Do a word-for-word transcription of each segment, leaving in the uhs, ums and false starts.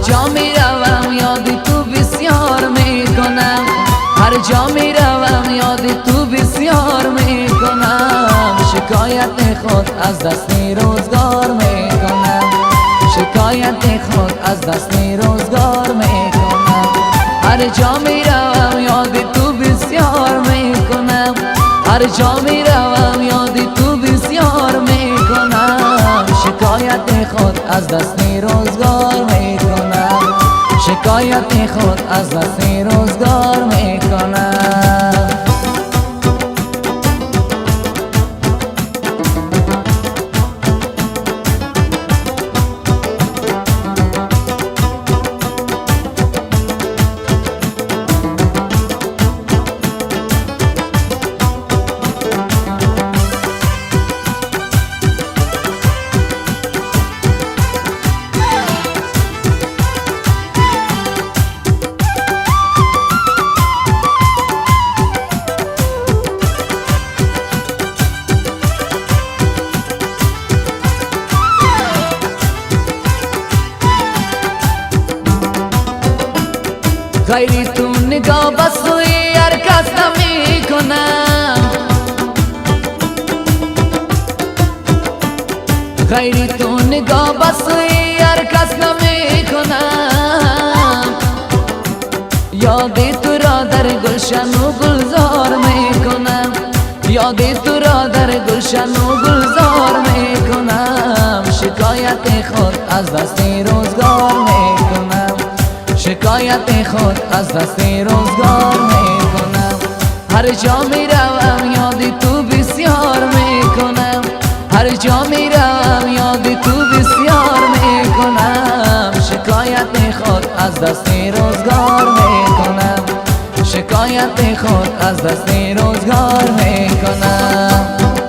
جا میروم یاد تو بسیار میکنم، هر جا میروم یاد تو بسیار میکنم. شکایت خود از دست روزگار میکنم، شکایت خود از دست روزگار میکنم. هر جا میروم یاد تو بسیار میکنم، هر جا میروم یاد تو بسیار میکنم. شکایت خود از دست روزگار میکنم، شکایت خود از دست روزگار میکنم. غیری تو نگاه بسوی هر کس نمی کنم، غیری تو نگاه بسوی هر کس نمی کنم. یاد تو را در گلشن و گلزار میکنم، یاد تو را در گلشن و گلزار میکنم. شکایت خود از دست روزگار میکنم، شکایت خود از دست روزگار میکنم. هر جا میروم یاد تو بسیار میکنم، هر جا میروم یاد تو بسیار میکنم. شکایت خود از دست روزگار میکنم، شکایت خود از دست روزگار میکنم.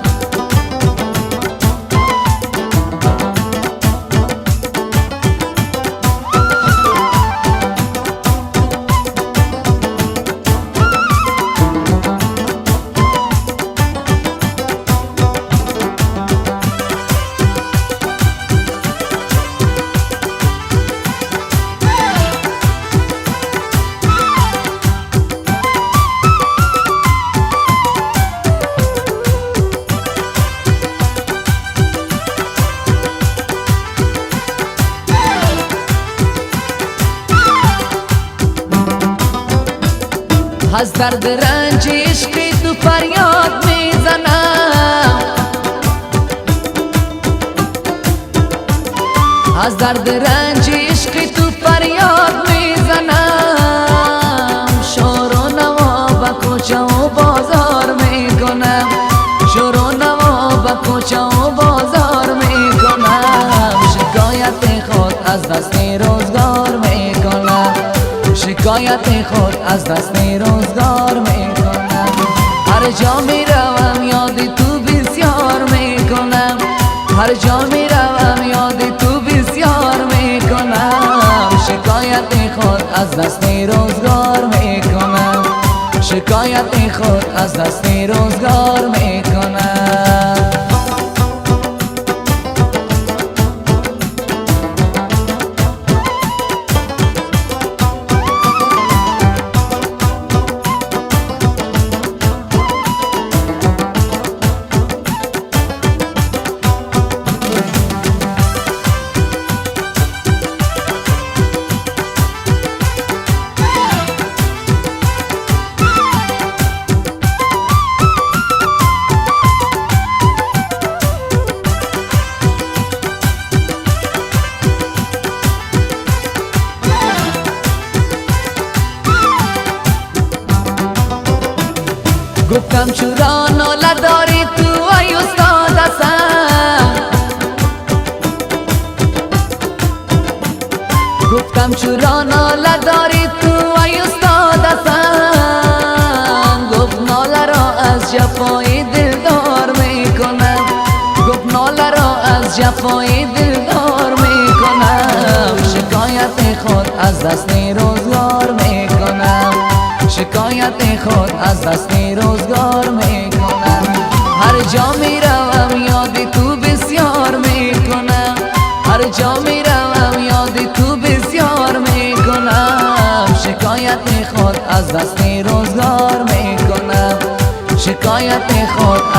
از درد رنج عشقی تو فریاد میزنم، از درد رنج عشقی تو فریاد میزنم. شور و نوا با کوچه و بازار میکنم، شور و نوا با کوچه و بازار میکنم. شکایت خود از دست روزگار میکنم، شکایت خود از دست روزگار میکنم. هر جا میروم یاد تو بسیار میکنم، هر جا میروم یاد تو بسیار میکنم. شکایت خود از دست روزگار میکنم، شکایت خود از دست روزگار میکنم. گفتم چرا ناله داری تو ای استاد حسن، گفتم چرا ناله داری تو ای استاد حسن. گفت ناله را از جفای دلدار میکنم، گفت ناله را از جفای دلدار میکنم. شکایت خود از دست روزگار میکنم، شکایت خود از دست روزگار میکنم. هر جا میروم یاد تو بسیار میکنم، هر جا میروم یاد تو بسیار خود از دست روزگار میکنم شکایت خود